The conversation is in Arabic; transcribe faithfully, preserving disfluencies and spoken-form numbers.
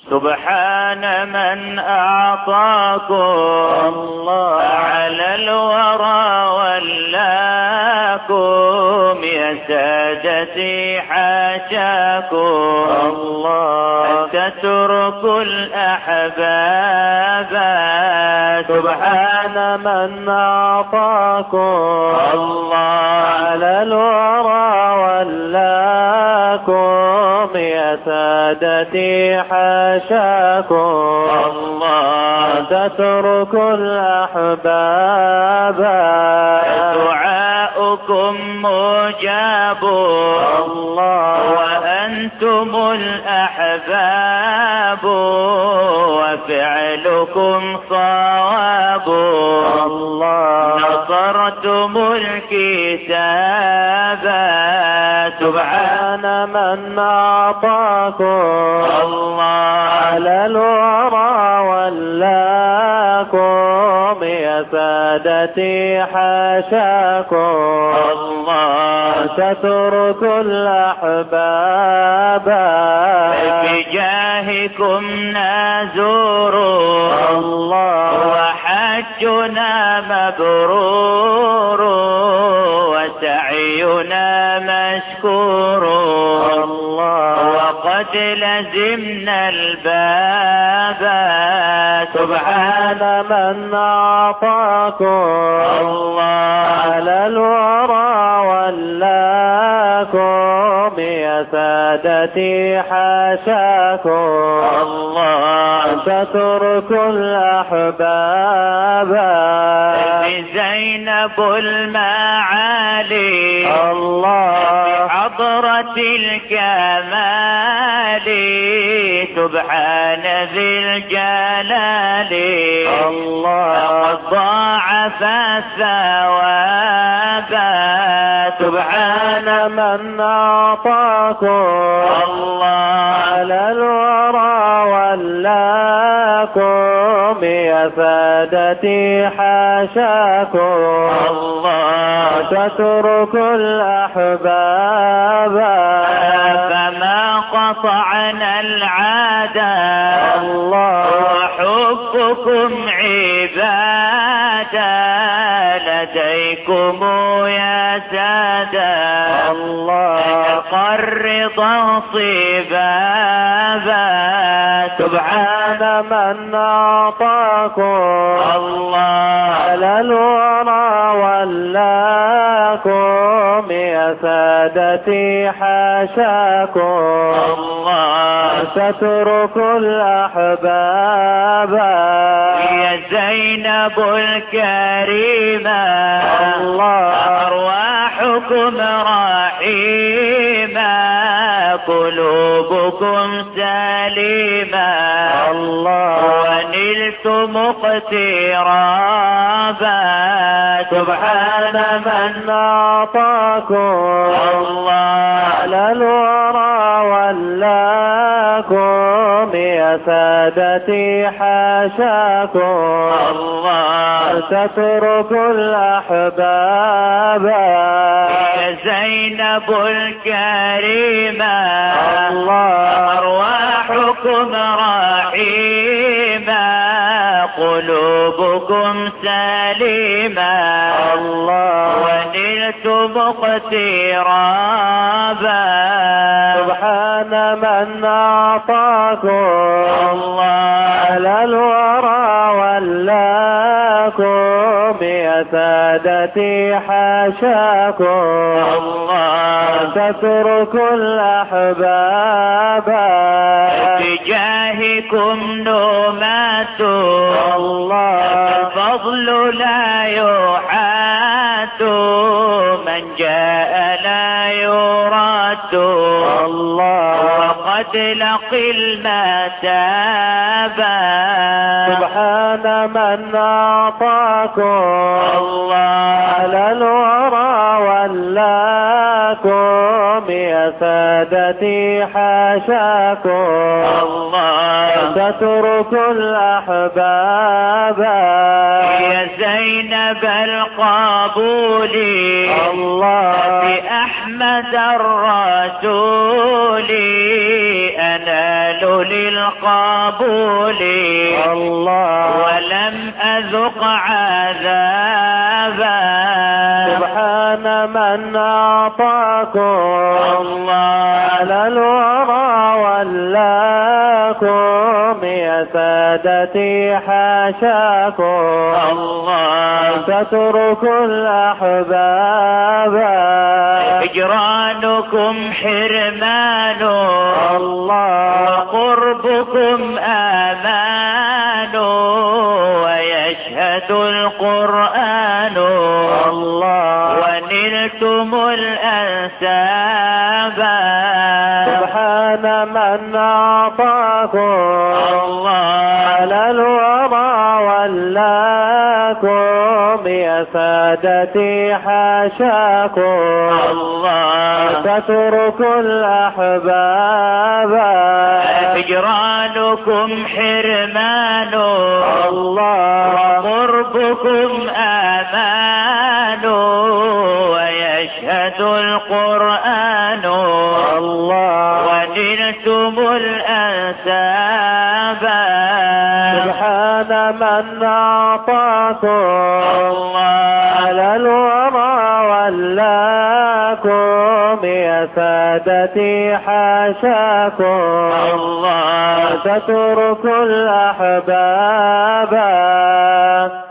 سبحان من أعطاكم الله على الورى ولاكم يا سادتي حاشاكم الله أن تتركوا الأحباب. سبحان من أعطاكم الله على الورى ولاكم يا سادتي حاشاكم الله تتركوا الأحباب. دعاؤكم مجاب الله وأنتم الأحباب وفعلكم صواب الله نصرتم الكتاب. سبحان من أعطاكم الله على الورى ولاكم يا سادتي حاشاكم الله تتركوا الأحباب. بجاهكم نزور الله وحجنا مبرور وسعينا مشكور الله وقد لزمنا الباب. سبحان من أعطاكم الله على الورى ولاكم يا سادتي حاشاكم الله تتركوا الأحباب. زينب المعالي الله حضرة الكمال سبحان ذي الجلال الله قد ضاعف الثواب. سبحان من أعطاكم الله على الورى ولاكم يا سادتي حاشاكم الله تتركوا الأحباب. فما قطعنا العادة الله وحبكم عبادة لديكم يا سادة الله قرضا صبابا. سبحان من أعطاكم الله على الورى ولاكم يا سادتي حاشاكم الله تتركوا الأحباب. يا زينب الكريمة الله أرواحكم رحيمة قلوبكم سليمة الله ونلتم اقترابا. سبحان من أعطاكم الله على الورى ولاكم يا سادتي حاشاكم الله تتركوا الأحباب. يا زينب الكريمة الله أرواحكم رحيمة قلوبكم سليمة الله ونلتم اقترابا. سبحان من أعطاكم الله على الورى ولاكم يا سادتي حاشاكم الله تتركوا الأحباب. بجاهكم نمات الله الفضل لا يحات من جاء لا يراد الله وقد لقي المتابا. سبحان من أعطاكم الله على الورى ولاكم يا سادتي حاشاكم الله تتركوا الأحباب. يا زينب القبول الله بأحمد الرسول أنال للقبول الله ولم أذق عذابا سبحان من أعطاكم الله على الورى ولاكم يا سادتي حاشاكم الله تترك الأحباب هجرانكم حرمان الله وقربكم آمان ويشهد القرآن الله ونلتم الأنساب سبحان من أعطاكم الله على الورى ولاكم يا سادتي حاشاكم الله تترك الأحباب هجرانكم حرمان الله وقربكم آمان ويشهد القرآن الله ونلتم الأنساب سبحان من أعطاكم الله على الورى ولاكم يا سادتي حاشاكم الله تترك الأحباب